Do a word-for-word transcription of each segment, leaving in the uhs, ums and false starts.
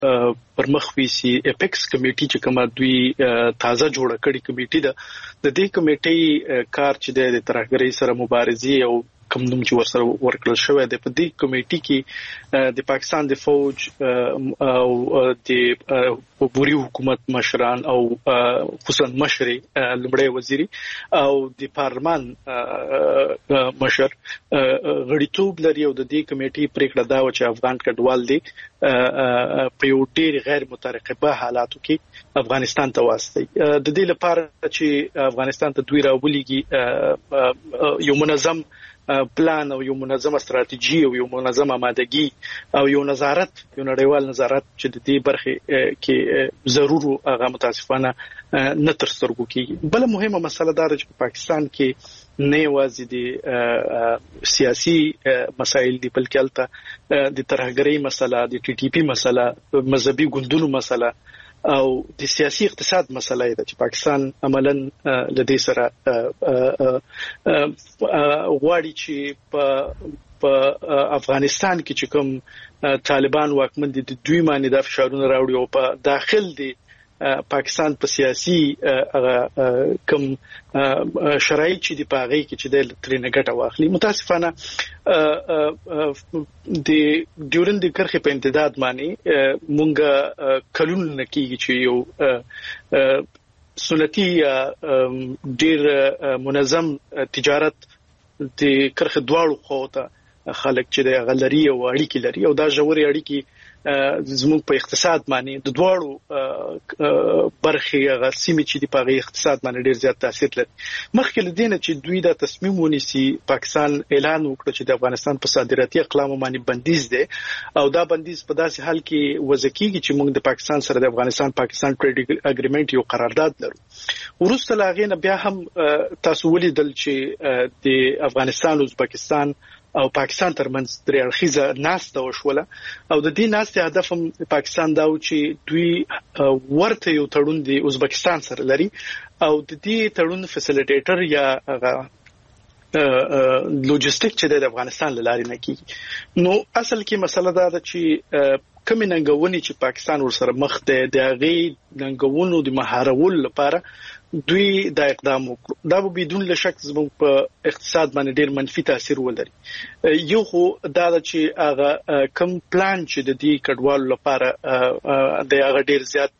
پرمخ ویسي اپیکس کمیټي چې کومه دوی تازه جوړه کړې کمیټي ده د دې کمیټي کار چې د ترهګرۍ سره مبارزې او کوم نوم چې ورسره ورکړل شوی دی په دې کمیټي کې د پاکستان د فوج او د بوري حکومت مشران او خصوصا مشري لمړی وزیري او د پارلمان مشر غړیتوب لري او د دې کمیټي پریکړه دا و چې افغان کډوال دي په یو ډېر غیر مترقبه حالاتو کې افغانستان ته واستي د دې لپاره چې افغانستان ته دوی راولېږي یو منظم پلان او یو منظمه استراتیژي او یو منظمه آمادګي او یو نظارت یو نړیوال نظارت چې د دې برخه کې ضرور هغه متاسفانه نه تر سترګو کېږي. بل مهمه مسله دا ده چې په پاکستان کې نه یوازې د سیاسي مسایل دي بلکې هلته د ترهګرۍ مسله د ټي ټي پی مسله مذهبي ګوندونو مسله او د سیاسي اقتصاد مسله ده چې پاکستان عملاً لدې سره غواړي چې په په افغانستان کې چې کوم طالبان واکمن دي د دوی باندې د فشارونو راوړي او په داخل دي پاکستان په سیاسي کوم شرایط چې دی په هغه کې چې د ترنه ګټه واخلي. متاسفانه د ډیورند کرخه په امتداد باندې مونږه کلون نکیږي چې یو سنتي ډیر منظم تجارت د کرخه دواړو خواته خلک چې د غلري او اړیکې لري او دا ژورې اړیکې زموږ په اقتصاد باندې د دواړو برخې غسیمې چې د پاغي اقتصاد باندې ډیر زیات تاثیر لري. مخکې لدینه چې دوی دا تصمیم ونیسي پاکستان اعلان وکړ چې د افغانستان په صادراتي اقلام باندې بندیز ده او دا بندیز په داسې حال کې وځکیږي چې موږ د پاکستان سره د افغانستان پاکستان ټریډ اګریمنت یو قرارداد لرو. وروسته لاغې نه بیا هم تاسو ولیدل چې د افغانستان او ازبکستان او پاکستان ترمنځ درې اړخیزه ناسته وشوله او د دې ناسته هدف هم پاکستان دا و چې دوی ورته یو تړون دی ازبکستان سره لري او د دې تړون فیسیلیټیټر یا لوجستیک چې د افغانستان لاري نه کیږي. نو اصل کې مسله دا ده چې کوم ننګونی چې پاکستان ورسره مخ ده د هغه ننګونو د مهارول لپاره دوی دا اقدام وکړو. دا به بدون شک زموږ په اقتصاد باندې ډیر منفي تاثیر ولري. یو خو دا چې هغه کم پلان چې د دې کډوالو لپاره د هغه ډیر زیات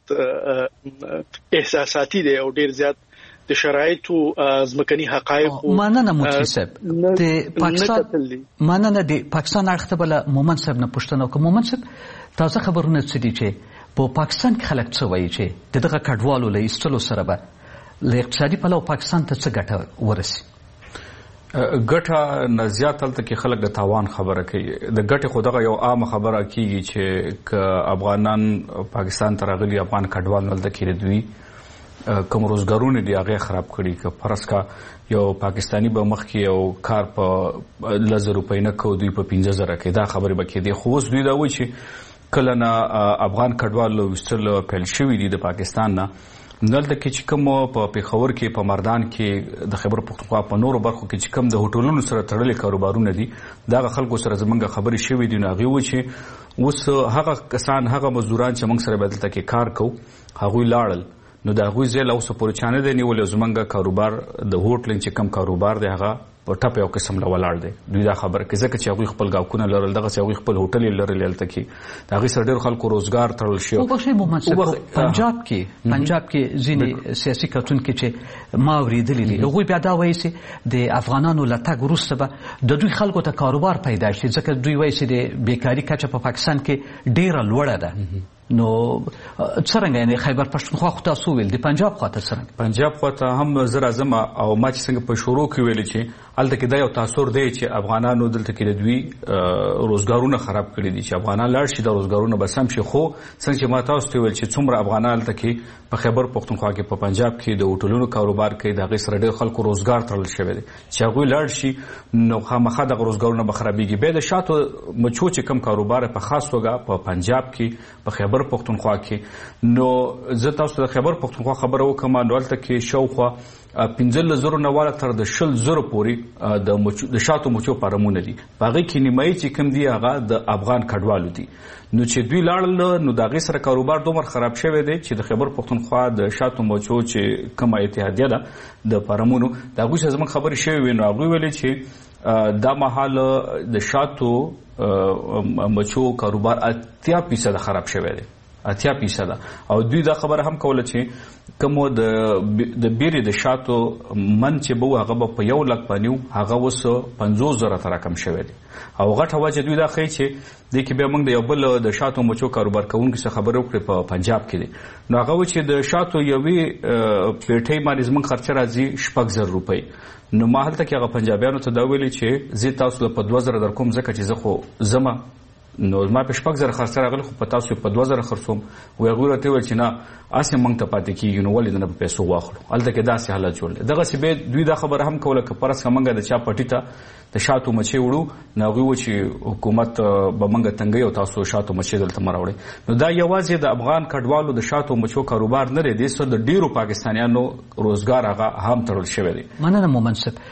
احساساتي دی او ډیر زیات د شرایطو ځمکني حقایق مننه مفتي صاحب د پاکستان مننه د پاکستان اړخته بل مومن صاحب نه پوښتنه وکړه. مومن صاحب تاسو خبرونه څه دي چې په پاکستان کې خلک څه وایي چې دغه کډوالو له ایستلو سره به له اقتصادي پلوه پاکستان ته څه ګټه ورسي؟ ګټه نه زیات هلته کې خلک د تاوان خبره کوي. د ګټې خو دغه یو عامه خبره کېږي چې که افغانان پاکستان ته راغلي افغان کډوال هلته کې دوی کوم روزګارونه دي هغه خراب کړي. که فرض کا یو پاکستانی به مخکې یو کار په لزر روپۍ نه کو دوی په پنځه زره کې دا خبره به کېدی. خو اوس دوی دا وایي چې کله نه افغان کډوال وستل پیل شوي دي د پاکستان نه دلته کې چې کوم په پیښور کې په مردان کې د خیبر پختونخوا په نورو برخو کې چې کوم د هوټلونو سره تړلي کاروبارونه دي دا خلکو سره زمونږ خبرې شوې دي. نو هغه و چې اوس هغه کسان هغه مزدوران چې موږ سره بدلته کې کار کو هغه لاړل نو دا غوي زل اوس په چانه دی نیول زمونږ کاروبار د هوټل چې کوم کاروبار دی هغه په ټاپ یو قسم لا ولاړ دی. دوی دا خبره کې ځکه چې هغه خپل گاوکونه لرل دغه هغه خپل هوټل لرل لته کې دا غي سره ډېر خلکو روزګار تړل شي. او بخښي محمد صاحب پنجاب کې پنجاب کې ځینې سیاسي کتون کې چې ما ورېدلې دي هغه بیا دا وایي چې د افغانانو لټګ وروسته به د دوی خلکو ته کاروبار پیدا شي ځکه دوی وایي چې د بیکاری کچه په پاکستان کې ډېره لوړه ده. نو څنګه یعنی خیبر پښتونخوا خو تاسو ویل د پنجاب خواته څنګه پنجاب خواته هم زر اعظم او ما چې څنګه په شروع کې ویل چې الته کې دا یو تاثیر دی چې افغانانو دلته کې د دوی روزګارونه خراب کړي دي چې افغانان لاړ شي د روزګارونه بس هم شي. خو څنګه چې ما تاسو ته ویل چې څومره افغانان دلته کې په خیبر پښتونخوا کې په پنجاب کې د هوټلونو کاروبار کوي دا غي سره ډېر خلکو روزګار تړل شوی دی چې هغه لاړ شي نو خامخا د روزګارونه به خرابېږي. به د شاتو مچو چې کم کاروبار په خاص توګه په پنجاب کې په خیبر خیبر پختونخوا کې نو زه تاسو د خیبر پختونخوا خبره وکم نو هلته کې شاوخوا پنځلس زرو نه والا تر د شل زرو پورې د د شاتو مچو فارمونه دي په هغې کې نیمایي چې کوم دي هغه د افغان کډوالو دي نو چې دوی لاړل نو د هغې سره کاروبار دومره خراب شوی دی چې د خیبر پختونخوا د شاتو مچو چې کومه اتحادیه ده د فارمونو د هغوی سره زموږ خبرې شوې وې نو هغوی ویلې چې دا مهال د شاتو مچو کاروبار اتیا فیصده خراب شوی دی اتیا فیصده او دوی دا خبره هم کوله چې کوم د د بیرې د شاتو من چې به هغه به په یو لک باندې هغه اوس پنځوس زره ته راکم شوی دی او غټه وجه دوی دا ښیي چې دې کې بیا موږ د یو بل د شاتو مچو کاروبار کوونکي څخه خبرې وکړې په پنجاب کې دی نو هغه و چې د شاتو یوې پیټۍ باندې زموږ خرچه راځي شپږ زره روپۍ نو ما هلته کې هغه پنجابیانو ته دا ویلي چې زه تاسو له په دوه زره در کوم ځکه چې زه خو ځمه نو ما په شپږ زره خرڅه راغلی خو په تاسو په دوه زره خرڅوم وایي هغوی راته وویل چې نه هسې موږ ته پاتې کېږي نو ولې د نه په پیسو واخلو هلته کې داسې حالت جوړ دی دغسې بیا دوی دا خبره هم کوله که فرض کړه موږ د چا پټي ته د شاتو مچۍ وړو نو هغوی و چې حکومت به موږ تنګوي او تاسو شاتو مچۍ دلته مه راوړئ نو دا یوازې د افغان کډوالو د شاتو مچو کاروبار نه دی دې سره د ډېرو پاکستانیانو روزګار هغه هم تړل شوی دی مننه مومن صاحب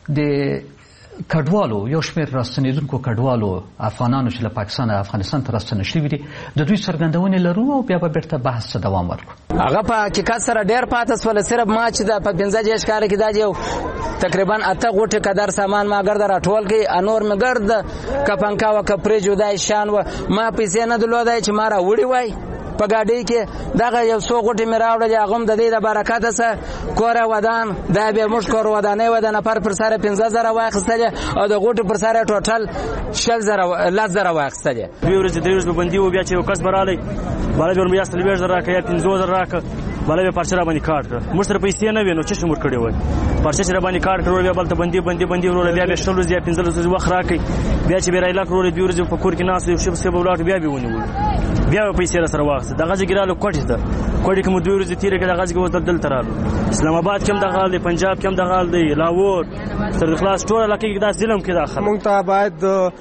د کډوالو یو شمېر راستنېدونکو کډوالو افغانانو چې له پاکستان او افغانستان ته راستنه شوي دي د دوی څرګندونې لرو او بیا به بیرته بحث ته دوام ورکړو هغه په حقیقت سره ډېر پاته شول صرف ما چې د په پنځه دېرش کاله کې دا یو تقریبا اته غوټې قدر سامان ما ګرده راټول کړي انور مې ګرد کپنکا و کپرې جدای شان و ما پیسې نه درلودای چې ما راوړي وای په ګاډۍ کې دغه یو څو غوټې مې راوړلې هغه هم د دې د برکته څه کوره ودان دا بیا موږ کور ودانۍ وه د نفر پر سره پنځه زره واخیستلې او د غوټې پر سره ټوټل شل زره لس زره واخیستلې دوې ورځې درې ورځې به بندي و بیا چې یو کس به رالی بالا بیا ورمې یا څلوېښت زره راکړه یا پنځوس زره راکړه بالا بیا پارچه راباندې کاټ کړه موږ سره پیسې نه وې نو څه شي موږ کړی وای پارچه چې راباندې کاټ کړه بیا بلته بندي بندي بندي وروره بیا بیا شل ورځې یا پنځلس ورځې وخت راکړئ بیا چې بیا رایلاک وروره دوې ورځې په کور کې ناست یو شی پسې به ولاړ بیا بیا ونیولو بیا به پیسې راسره واخیستې دغه ځای کې رالو کوټې ته کوټې کې مو دوې ورځې تېرې کړې دغه ځای کې اوس دلته رالو اسلام آباد کې هم دغه حال دی پنجاب کې هم دغه حال دی لاهور سرخلاص ټول علاقې کې دا ظلم کې داخل موږ ته باید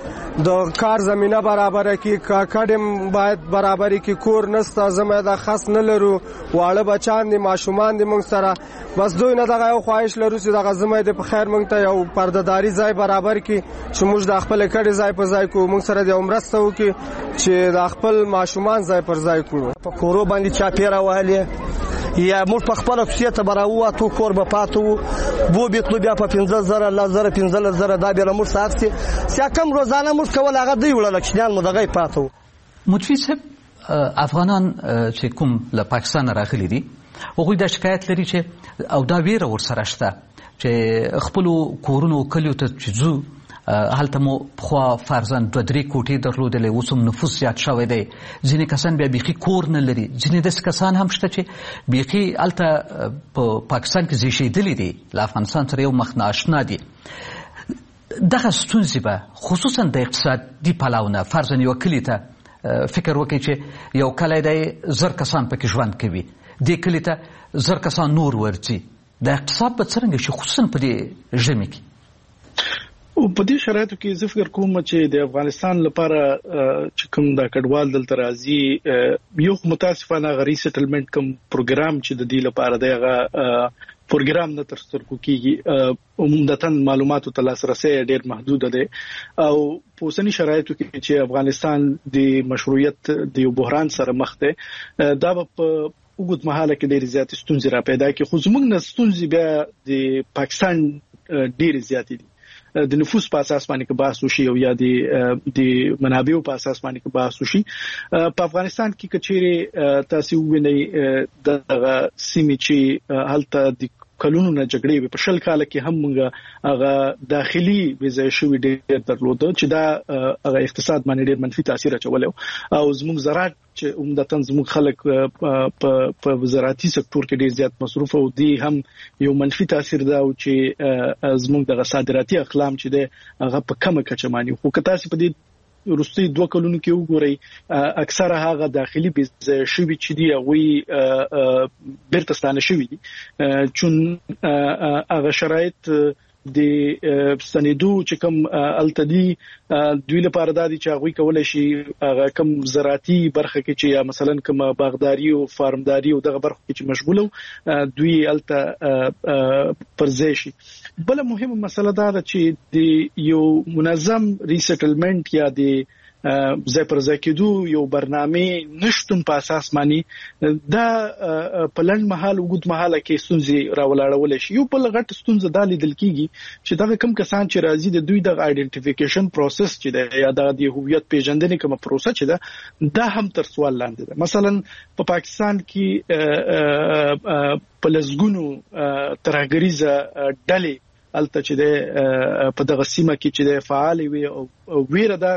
د کار زمینه برابره کړي کډم باید برابرې کړي کور نسته زموږ د خاص نه لرو واړه بچان دي ماشومان دي موږ سره بس دوی نه دغه یو خواهش لرو چې دغه زموږ د په خیر موږ ته یو پردهداري ځای برابر کړي چې موږ د خپل کډې ځای په ځای کو موږ سره د مرسته وکړي چې د خپل ماشومان ځای پر ځای کړو په کورو باندې چاپیره والي یا موږ په خپل خصوصیت براوه تو کور به پاتو بو بیتلو بیا په پنځه زره لا زره پنځه زره دا بیا موږ ساتسي چې کم روزانه موږ کول هغه دی وړل چې نو دغه پاتو متفی صاحب افغانان چې کوم له پاکستان راغلي دي هغوی دا شکایت لري چې او دا ویره ورسره شته چې خپلو کورونو کلیو ته چې ځو هلته مو پخوا فرضاً دوه درې کوټې درلودلې اوس هم نفوس زیات شوی دی ځینې کسان بیا بیخي کور نه لري ځینې داسې کسان هم شته چې بیخي هلته په پاکستان کې زیږېدلي دي له افغانستان سره یو مخ نااشنا دي دغه ستونزې به خصوصا د اقتصادي پلوه فرضاً یو کلي ته فکر وکړئ چې یو کلی دی زر کسان پکې ژوند کوي دې کلي ته زر کسان نور ورځي د اقتصاد به څرنګه شي خصوصا په دې ژمي کې او په دې شرایطو کې زه فکر کوم چې د افغانستان لپاره چې کوم د کډوال دلته راځي یو متاسفانه غری سټلمنټ کوم پروګرام چې د دې لپاره دی هغه پروګرام نه تر سترګو کېږي عموماً معلوماتو ته لاسرسي ډېر محدود دی او په اوسني شرایطو کې چې افغانستان د مشروعیت د یو بحران سره مخ دی دا په وګت مهاله کې ډېر زیات ستونزې را پیدا کړي خو زموږ نه ستونزې بیا د پاکستان ډېر زیات دي د نفوس په اساس باندې کې بحث وشي او یا د د منابعو په اساس باندې کې بحث وشي په افغانستان کې کچېره تاسو وینئ د سیمې چې هلته د کلونو نه جګړې په شل کال کې هم موږ هغه داخلي ویزه شوې ډېر درلوده چې دا هغه اقتصاد باندې ډېر منفي تاثیر اچولی او زموږ زراعت چې عمدتاً زموږ خلک په په زراعتي سکتور کې ډېر زیات مصروف او دی هم یو منفي تاثیر دا او چې زموږ د صادراتي اقلام چې دی هغه په کمه کچه باندې خو که تاسو په دې وروستي دوه کلونو کې وګورئ اکثره هغه داخلي ویزه شوي چې دی هغوی بیرته ستانه شوي دي چون هغه شرایط د سندو چې کوم التدي دوی لپاره د دې چې هغه کولای شي هغه کوم زراعتي برخه کې چې یا مثلا کوم باغداري او فارمداري او دغه برخه کې چې مشغوله دوی الته پرځای شي. بل مهمه مسله دا ده چې د یو منظم ریسټلمنت یا د ځای پر ځای کېدو یو برنامه نشټون په اساس باندې دا په لنډ مهال وګد مهال کې ستونزې راولاړول شي. یو بل غټ ستونزه د لیدل کیږي چې دا کوم کسان چې راځي د دوی د آیډنټیفیکیشن پروسس چې د یا د هویت پیژندنې کوم پروسه چې ده دا هم تر سوال لاندې ده. مثلا په پا پاکستان کې په لزګونو ترهګریزه ډلې الته چې د په دغه سیمه کې چې د فعال وي او ویره ده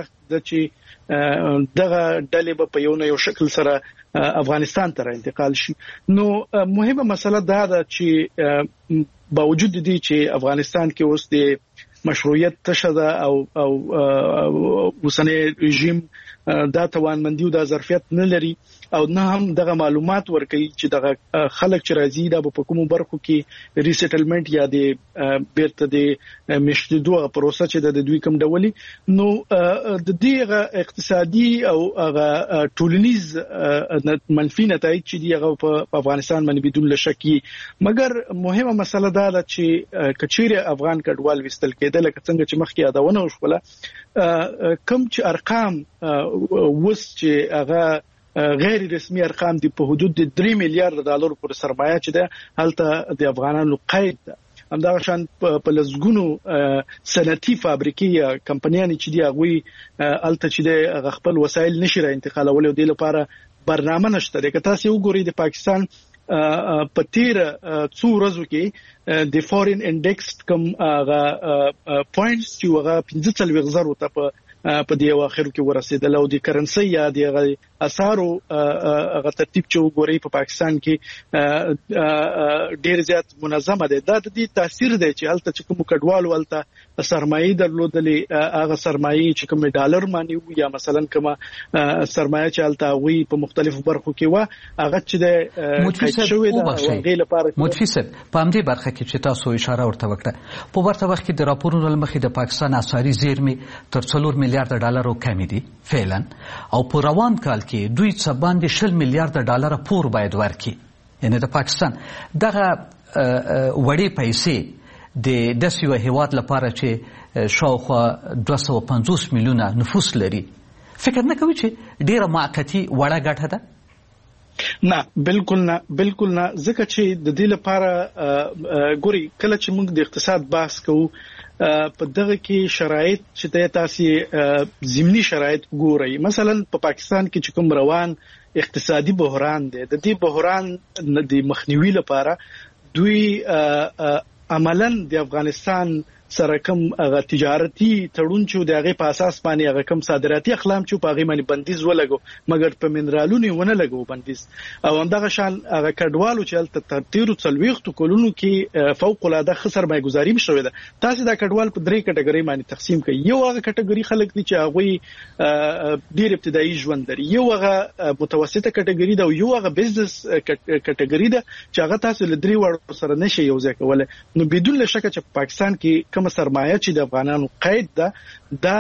چې دغه ډلې په یو نه یو شکل سره افغانستان ته انتقال شي. نو مهمه مسله دا ده چې باوجود دي چې افغانستان کې اوس د مشروعیت تشده او او اوسنۍ رژیم دا توانمندي او د ظرفیت نه لري او نه هم دغه معلومات ورکوي چې دغه خلک چې راځي دا په کومو برخو کې ریسټلمنت یا د بیرته د مشتدو پروسه چې د دوی کوم ډولي. نو د دې اقتصادي او هغه ټولنیز منفي نتایج چې دی هغه په افغانستان باندې بدون شکی. مګر مهمه مسله دا ده چې کچېره افغان کډوال وستل کېدل لکه څنګه چې مخکې یادونه وشوله کوم چې ارقام وس چې هغه غیر رسمي ارقام دي په حدود د درې میلیارډ ډالر پر سرمایه چې ده هلته د افغانانو قید ده. همدا شان په لزګونو صنعتي فابریکې یا کمپنیانې چې دی هغه هلته چې د خپل وسایل نشي را انتقالول او د لپاره برنامه نشته. که تاسو وګورئ د پاکستان په تیر څو ورځو کې د فورین انډیکس کوم هغه پوینټس چې هغه پنځه څلوېښت زره ته په په دې اواخر کې ورسېدل او د کرنسي یا د اسعارو هغه ترتیب چې وګورئ په پاکستان کې ډېر زیات منظمه ده. دا د دې تاثیر دی چې هلته چې کوم کډوالو هلته سرمایه درلودلې هغه سرمایه چې کوم ډالر مانی یا مثلا کوم سرمایه چې هلته وي په مختلفو برخو کې و هغه چې د متفسد وبخښي متفسد په همدې برخه کې چې تاسو اشاره ورته وکړه په ورته وخت کې د راپورونو لمخې د پاکستان اسعاري زیرمې تر څلور میلیارډ ډالر کمی دي فعلا او په روان کال کې دوی څه باندې شل میلیارډ ډالر پور باید ورکړي. یعنی د پاکستان دغه وړې پیسې د داسې یو هیواد لپاره چې شاوخوا دوه سوه پنځوس میلیونه نفوس لري فکر نه کوي چې ډیره موقتي وړه ګټه ده؟ نه بالکل نه بالکل نه ځکه چې د دې لپاره ګوري کله چې موږ د اقتصاد بحث کوو په دغه کې شرایط چې تاسو ضمني شرایط ګورئ. مثلا په پا پاکستان کې چې کوم روان اقتصادي بحران دی د دې بحران د مخنیوي لپاره دوی عملاً د افغانستان سره کوم هغه تجارتي تړون چې د هغه په اساس باندې هغه کوم صادراتي اقلام چې په هغه باندې بندیز ولګو مګر په منرالونو ونه لګو بندیز او همدغه شان هغه کډوالو چې تل ترتیرو څلويختو کولونو کې فوق العاده خسر مای گزاریم شوې ده. تاسو دا کډوال په درې کټګوري باندې تقسیم کړئ. یو هغه کټګوري خلک دي چې هغه ډیر ابتدایي ژوند لري، یو هغه متوسطه کټګوري ده او یو هغه بزنس کټګوري ده چې هغه تاسو له درې وړو سره نشي یو ځای کولای. نو بدون شک چې په پاکستان کې کوم سرمایه چې د افغانانو قید ده دا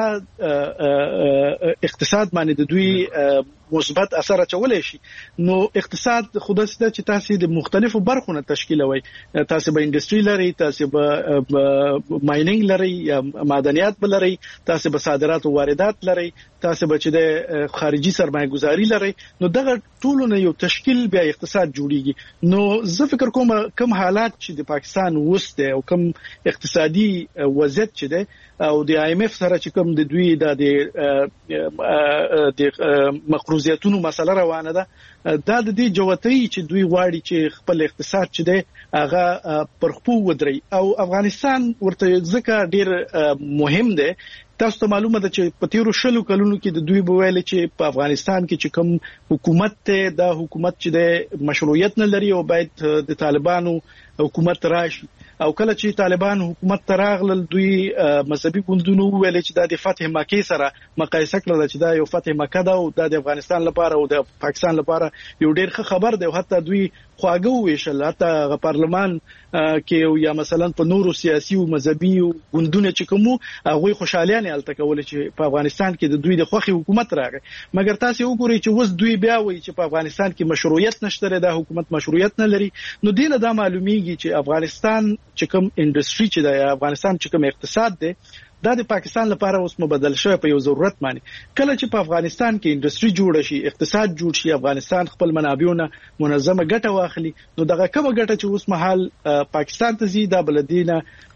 اقتصاد باندې د دوی مثبت اثر اچولای شي. نو اقتصاد خود څه چې تاسو د مختلفو برخو نه تشکیلوي، تاسو به انډستری لري، تاسو به ماینینګ لري یا معدنیات بلري، تاسو به صادرات او واردات لري، تاسو به چې د خارجي سرمایه گذاري لري. نو دغه ټول نه یو تشکیل بیا اقتصاد جوړیږي. نو زه فکر کوم کوم حالات چې د پاکستان وسته او کوم اقتصادي وضعیت چې ده او د آی ایم اف سره چې کوم د دوی د د مقروضیتونو مسله روانه ده، دا د دې جوتۍ چې دوی غواړي چې خپل اقتصاد چې ده هغه پر خپو ودري او افغانستان ورته ځکه ډیر مهم ده. تاسو ته معلومه ده چې په تیرو شلو کلونو کې د دوی بویل چې په افغانستان کې چې کوم حکومت ته دا حکومت چې د مشروعیت نه لري او باید د طالبانو حکومت راشي. او کله چې طالبان حکومت ته راغلل دوی مذهبي ګوندونو ویل چې دا د فتح مکه سره مقایسه کړل چې دا یو فتح مکه ده او د افغانستان لپاره او د پاکستان لپاره یو ډیر ښه خبر دی. او حتی دوی خواږه ویشل حتی پارلمان کې یا مثلا په نورو سیاسي او مذهبي ګوندونو چې کوم هغه خوشالیان الته کول چې په افغانستان کې د دوی د خوخي حکومت راغی مګر تاسو وګورئ چې وس دوی بیا وایي چې په افغانستان کې مشروعیت نشته د حکومت مشروعیت نه لري نو دینه دا معلومیږي چې افغانستان چې کوم انډستری چې د افغانستان چې کوم اقتصاد دی دا د پاکستان لپاره اوس مبدل شوی په یو ضرورت باندې کله چې په افغانستان کې انډستری جوړ شي اقتصاد جوړ شي افغانستان خپل منابعونه منظمه ګټه واخلي نو دغه کومه ګټه چې اوس مهال پاکستان ته زی دا بلدینه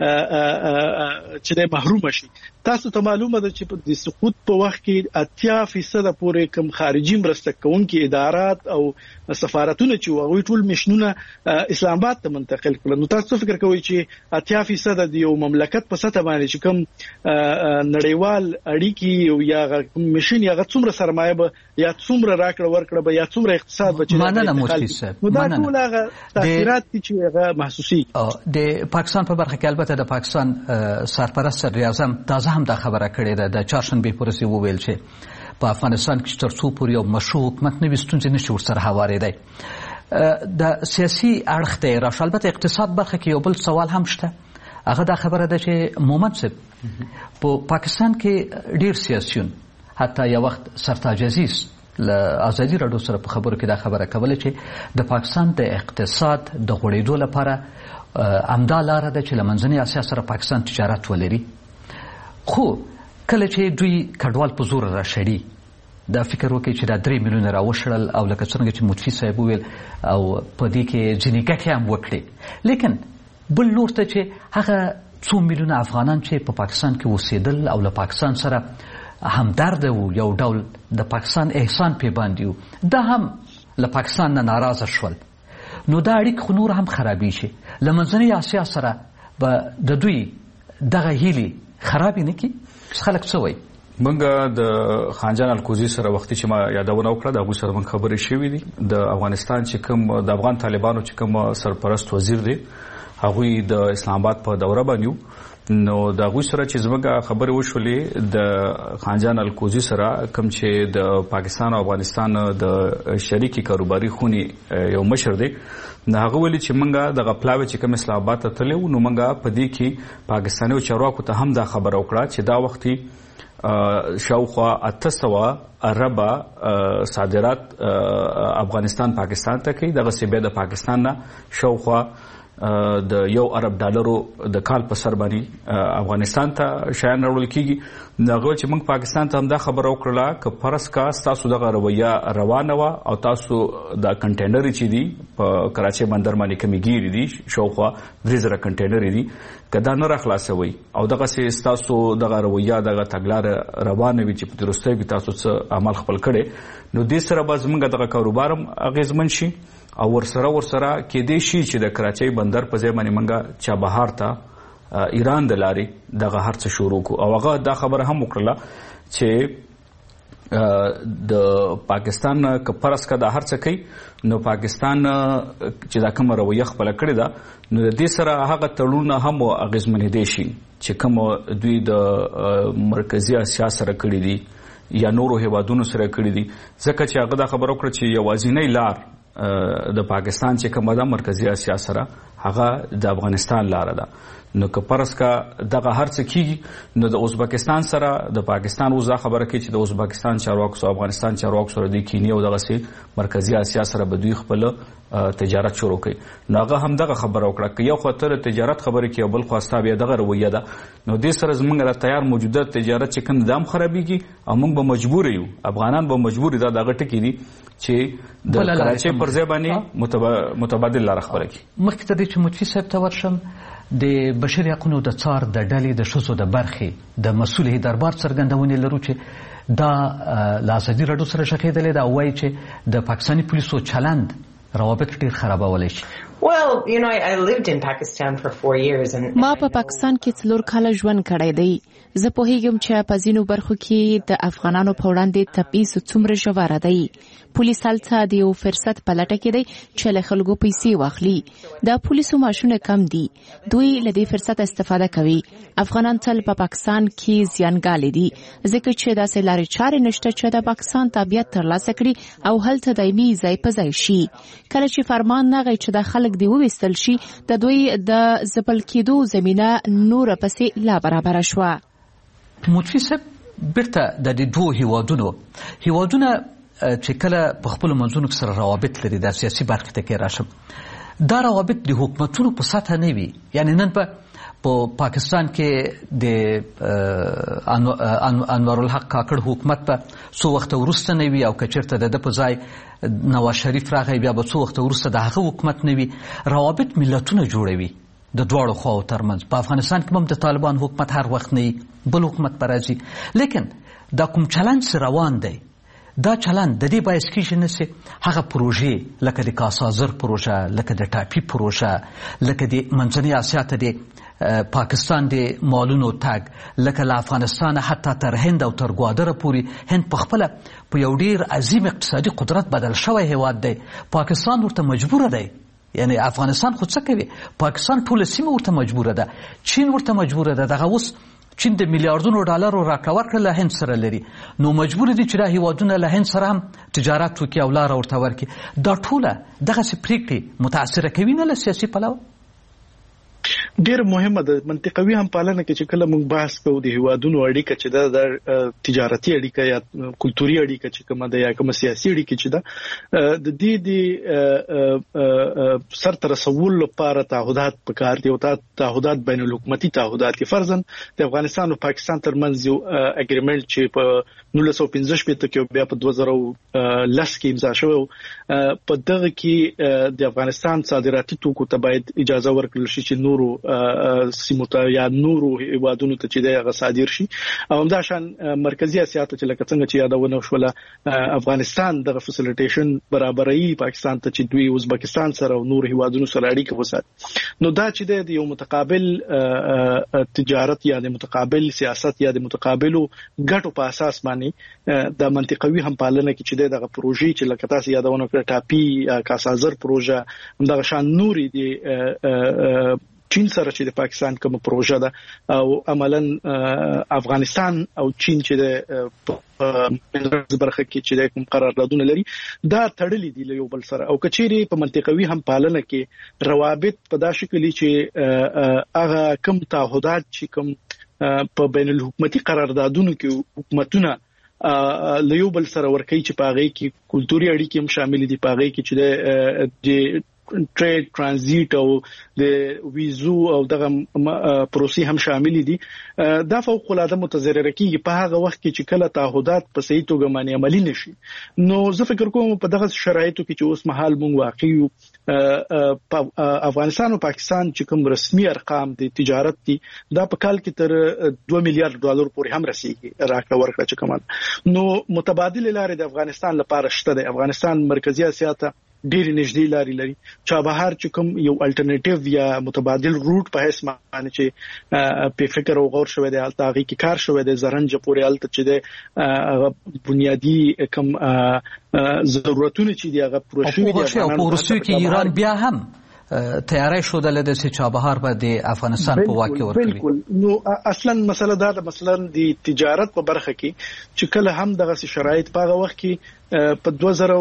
چې محروم شي تاسو ته معلومه ده چې د سقوط په وخت کې اتیا فیصد پورې کم خارجي مرسته کوونکي ادارات او سفارتونه چې وغوي ټول مشنونه اسلام آباد ته منتقل کړل نو تاسو فکر کوئ چې اتیا فیصد د یو مملکت په سطح باندې چې کوم نړیوال اړیکی یا مشن یا څومره سرمایه به یا څومره راکړه ورکړه به یا څومره اقتصاد به چې مننه مفتی صاحب دا ټول هغه تاثیرات چې هغه محسوسي د پاکستان په برخه کې البته د پاکستان سرپرست صدر اعظم تازه هم دا خبره کړې ده د چهارشنبه پورې وویل چې په افغانستان کې تر څو پورې یو مشروع حکومت نه وستونځي نشي ورسره هوارېدای د سیاسي اړخ ته راشه البته اقتصاد برخه کې یو بل سوال هم شته هغه دا خبره ده چې مومند صاحب په پاکستان کې ډیر سیاسيون حتی یو وخت سرتاج عزیز له ازادي راډیو سره په خبرو کې دا خبره کوله چې د پاکستان د اقتصاد د غوړېدو لپاره امدا لاره ده چې لمنځنۍ اسیا سره پاکستان تجارت ولري خو کله چې دوی کډوال په زور راشړي دا فکر وکړي چې دا درې میلیونه راوشړل او لکه څنګه چې مفتی صاحب وویل او په دې کې ځینې ګټې هم وکړي لیکن بل لور ته چې هغه څو میلیونه افغانان چې په پاکستان کې اوسېدل او له پاکستان سره همدرد وو یو ډول د پاکستان احسان پې باندې وو دا هم له پاکستان نه ناراضه شول نو دا اړیکې خو نور هم خرابې شي له منځنۍ اسیا سره به د دوی دغه هیلې خرابې نه کړي خلک څه وایي موږ د خانجان الکوزي سره وختي چې ما یادونه وکړه د هغوی سره موږ خبرې شوې دي د افغانستان چې کوم د افغان طالبانو چې کوم سرپرست وزیر دی هغوی د اسلام آباد په دوره باندې نو د هغوی سره چې زموږ خبرې وشولې د خانجان الکوزي سره کوم چې د پاکستان او افغانستان د شریکي کاروباري خونې یو مشر دی نو هغه ویلي چې موږ دغه پلاوی چې کوم اسلام آباد ته تللی وو نو موږ په دې کې پاکستاني چارواکو ته هم دا خبره وکړه چې دا وختي شاوخوا اته سوه اربه صادرات افغانستان پاکستان ته کوي دغسې بیا د پاکستان نه شاوخوا د یو ارب ډالرو د کال په سر باندې افغانستان ته شیان راوړل کیږي هغه چې موږ پاکستان ته هم دا خبره وکړله که فرض کا ستاسو دغه رویه روانه وه او تاسو دا کنټینر چې دي په کراچۍ بندر باندې کمې ګیرې دي شاوخوا درې زره کنټینرې دي که دا نه راخلاصوئ او دغسې ستاسو دغه رویه دغه تګلاره روانه وي چې په وروستیو کې تاسو څه عمل خپل کړی نو دې سره به زموږ دغه کاروبار هم اغېزمن شي او ورسره ورسره کېدای شي چې د کراچۍ بندر په ځای باندې موږ چابهار ته ایران د لارې دغه هر څه شروع کړو او هغه دا خبره هم وکړله چې د پاکستان که فرض که دا هر څه کوي نو پاکستان چې دا کومه رویه خپله کړې ده نو د دې سره هغه تړونونه هم اغېزمنېدی شي چې کوم دوی د مرکزي اسیا سره کړي دي یا نورو هیوادونو سره کړي دي ځکه چې هغه دا خبره وکړه چې یوازینۍ لار د پاکستان چې کومه ده مرکزي اسیا سره هغه د افغانستان لاره ده نو که فرض کا دغه هر څه کیږي نو د ازبکستان سره د پاکستان اوس دا خبره کوي چې د ازبکستان چارواکو سره افغانستان چارواکو سره د کینی او دغسې مرکزي اسیا سره به دوی خپل تجارت شروع کړي نو هغه هم دغه خبره وکړه که یو خوا ته د تجارت خبرې کوي او بل خوا ستا بیا دغه رویه ده نو دې سره زموږ د تیار موجوده تجارت چې کوم دا هم خرابېږي او موږ به مجبور یو افغانان به مجبور دا دغه ټکي دي چې د کراچۍ پر ځای باندې متبادل لاره خپله کړي مخکې ته دی چې مفتی صاحب ته ورشم د بشري حقونو د څار د ډلې د ښځو د برخې د مسؤل دربار څرګندونې لرو چې دا له ازادي راډیو سره شخېدلې ده او وایي چې د پاکستاني پولیسو چلند روابط ډېر خرابولی شي Well, you know, I, I lived in Pakistan for four years and ما په پاکستان کې څلور کاله ژوند کړی دی زه پوهیږم چې په ځینو برخو کې د افغانانو په وړاندې تبعیض څومره ژوره دی. پولیس هلته د یو فرصت په لټه کې دی چې له خلکو پیسې واخلي. د پولیسو معاشونه کم دي. دوی له دې فرصت استفاده کوي. افغانان تل په پاکستان کې زیانګالي دي ځکه چې داسې لارې چارې نشته چې د پاکستان تابعیت ترلاسه کړي او هلته دایمي ځای په ځای شي. کله چې فرمان نغی چې د خلک دی وویستل شي د دوی د ځپل کېدو زمینه نوره پسې لا برابره شوه. مطفي صاحب بیرته د دې دوو هیوادونو هیوادونه چې کله په خپلو منځونو کې سره روابط لري د سیاسي برخې ته کې راشم دا روابط د حکومتونو په سطحه نه وي. یعنی نن په په پاکستان کې د انور الحق کاکړ حکومت په څو وخت وروسته نه وي او که چېرته د ده په ځای نواز شریف راغی بیا به څو وخت وروسته د هغه حکومت نه وي. روابط ملتونه جوړوي د دواړو خواو ترمنځ. په افغانستان کې هم د طالبان حکومت هر وخت نه بل حکومت به راځي. لیکن دا کوم چلند روان دی دا چلند د دې باعث کېږي نه چې هغه پروژې لکه د کاسازر پروژه لکه د ټاپي پروژه لکه د منځنۍ اسیا ته د پاکستان د مالونو تګ لکه له افغانستانه حتی تر هند او تر ګوادره پورې هند په خپله په یو ډېر عظیم اقتصادي قدرت بدل شوی هیواد دی. پاکستان ورته مجبوره دی. یعنی افغانستان خو څه کوي پاکستان ټوله سیمه ورته مجبوره ده. چین ورته مجبوره ده. دغه اوس چین د میلیاردونو ډالرو راکړه ورکړه له هند سره لري نو مجبور دي چې دا هیوادونه له هند سره هم تجارت وکړي او لاره ورته ورکړي. دا ټوله دغسې پرېکړې متاثره کوي نه له سیاسي پلوه. ډېر مهمه ده منطقوي هم پالنه کې چې کله موږ بحث کوو د هیوادونو اړیکه چې ده د تجارتي اړیکه یا کلتوري اړیکه چې کومه ده یا کومه سیاسي اړیکه چې ده د دې د سرته رسولو لپاره تعهدات پکار دي او تعهدات بین الحکومتي تعهدات دي. فرضاً د افغانستان او پاکستان ترمنځ یو اګریمنټ چې په نولس سوه پنځه شپېته کې بیا په دوه زره لس کې امضا شوی په دغه کې د افغانستان صادراتي توکو ته باید اجازه ورکړل شي چې نورو سیمو ته یا نورو هیوادونو ته چې دی هغه صادر شي. او همداشان مرکزي اسیا ته چې لکه څنګه چې یادونه شوله افغانستان دغه فیسیلیټیشن برابروي پاکستان ته چې دوی ازبکستان سره او نور هیوادونو سره اړیکه وساتي. نو دا چې د یو متقابل تجارت یا د متقابل سیاست یا د متقابلو ګټو په اساس باندې د منطقوي هم پالنه کې چې دغه پروژې چې لکه تاسو یادونه کړه ټاپي کاسازر پروژه همدغه شان نوري دی چین سره چې د پاکستان کوم پروژه ده او عملاً افغانستان او چین چې د منځ برخه کې چې د کوم قراردادونه لري دا تړلي دي له یو بل سره. او کچېری په منطقوي هم پالنه کې روابط په دا شکل چې هغه کوم تعهدات چې کوم په بین الحکومتي قراردادونو کې حکومتونه له یو بل سره ورکوي چې په هغه کې کلتوري اړیکې هم شامل دي په هغه کې چې د ټریډ ترانزیت او د ویزو او دغه پروسې هم شامل دي. دا فوق العاده متضرر کیږي په هغه وخت کې چې کله تعهدات په صحیح توګه باندې عملي نشي. نو زه فکر کوم په دغه شرایطو کې چې اوس مهال مونږ واقع یو په افغانستان او پاکستان چې کوم رسمي ارقام دي تجارت دي دا په کال کې تر دوه میلیارډ ډالر پورې هم رسیدي راکړه ورکړه چې کومه. نو متبادل لارې د افغانستان لپاره شته. د افغانستان مرکزی اسیا ته ډېر نږدې لارې لري. چابهار چې کوم یو الټرنیټیو یا متبادل روټ په هیڅ معنی چې په فکر او غور شوی دی هلته هغه کې کار شوی دی زرنج پورې هلته چې د بنیادی کوم ضرورتونه چې دی هغه پوره شوی دی. او په روسیه کې ایران بیا هم تیاری شوه د چې چابهار به د افغانستان په واک کې ورکوي. بالکل. نو اصلا مسله دا ده مثلا د تجارت په برخه کې چې کله هم دغه شرایط په هغه وخت کې په دوه زره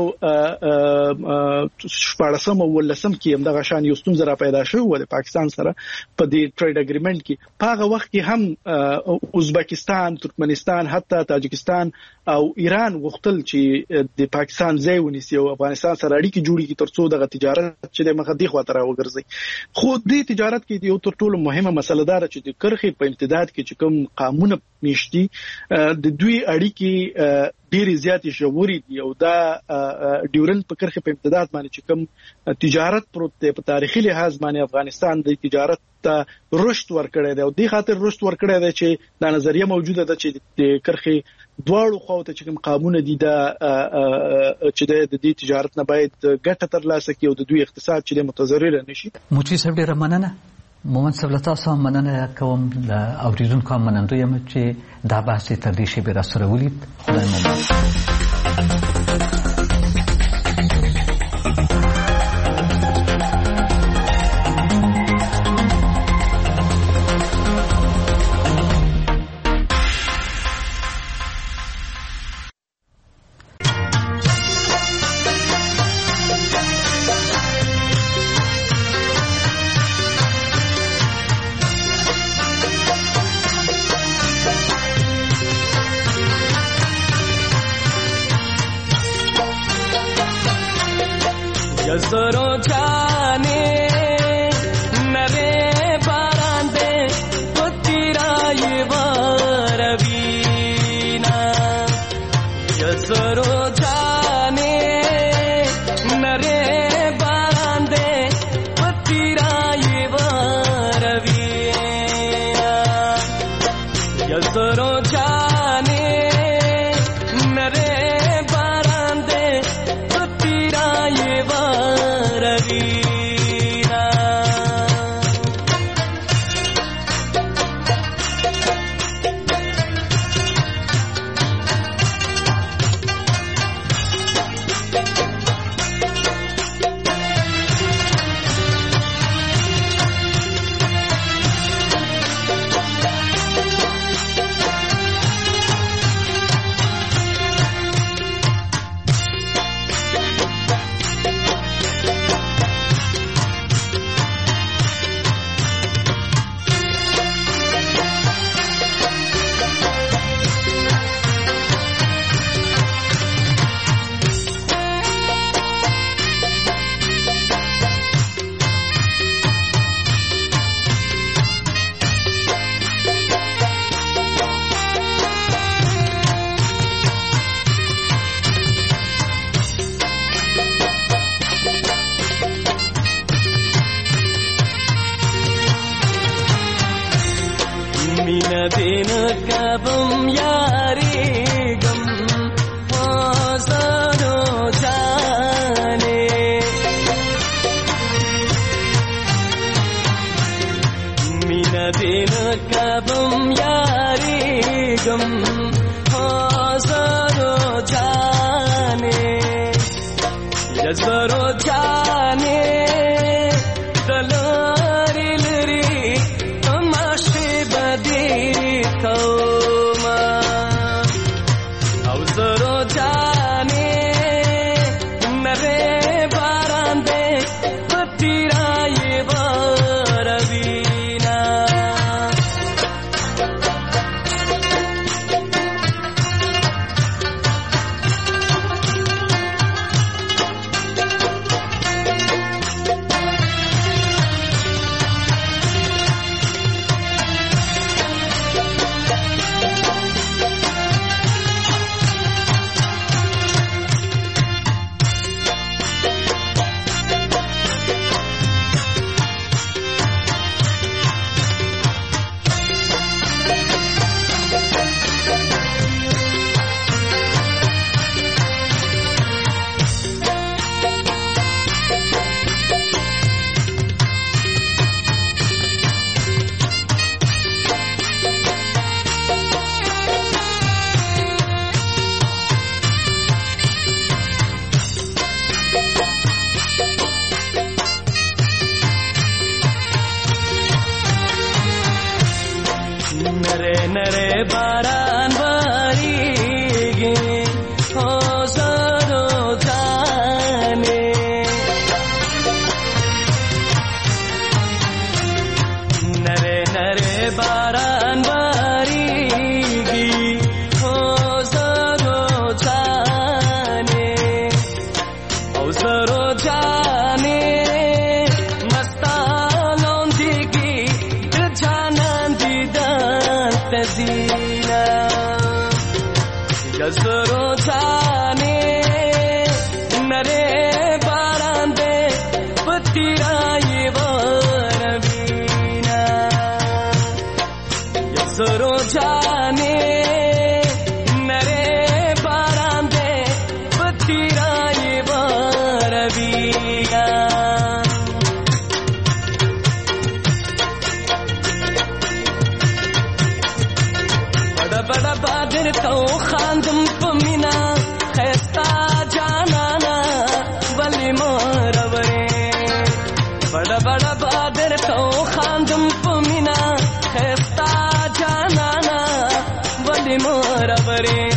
شپاړسم او ولسم کې هم دغه شان یو ستونزه را پیدا شوه و د پاکستان سره په دې ټریډ اګریمنټ کې. په هغه وخت کې هم ازبکستان، ترکمنستان، حتی تاجکستان او ایران غوښتل چې د پاکستان ځای ونیسي او افغانستان سره اړیکې جوړې کړي ترڅو دغه تجارت چې د مخ دی خواته راوګرځي. خو دې تجارت کې یو تر ټولو مهمه مسله ده چې د کرخې په امتداد کې چې کوم قانون میشتي د دوی اړیکې ډېرې زیاتې ژورې دي او دا ډیورنډ په کرښې په امتداد باندې چې کوم تجارت پروت دی په تاریخي لحاظ باندې افغانستان د تجارت ته رشد ورکړی دی او دې خاطر رشد ورکړی دی چې دا نظریه موجوده ده چې د کرښې دواړو خواو ته چې کوم قانون دي دا چې د دې تجارت نه باید ګټه ترلاسه کړي او د دوی اقتصاد چې متضرر نشي. موچی صاحب ډېره مننه. مومن صاحب له تاسو هم مننه کوم له اوریدونکو هم منندوی یم چې دا بحث تر دې شیبې را سره ولید. خدای مو जसरो जाने नरे बारांदे पुत्रा ये वारवीना जसरो जाने नरे बारांदे पुत्रा ये वारवीना जसरो जाने नरे दिन कबम यारी गम हौसलो जाने मीना दिन कबम यारी गम हौसलो जाने जसरो जाने दलारी लरी तमाशे बदी अवसरो जाने नरे बारांदे पतिरा ये वारवीना नरे नरे बारान बारीगे हौसलो जाने नरे नरे बारान बारीगे हौसलो जाने हौसलो जाने मस्तानों दिगी जानां दीदान तजीला जसरो जाने नरे बारांदे पतिरा ये वारवीना जसरो जाने नरे बारांदे पतिरा ये वारवीना خاندم په مینا خستا جانانا ولی مور ورې بڑا بڑا بادر تو خاندم په مینا خستا جانانا ولی مور ورې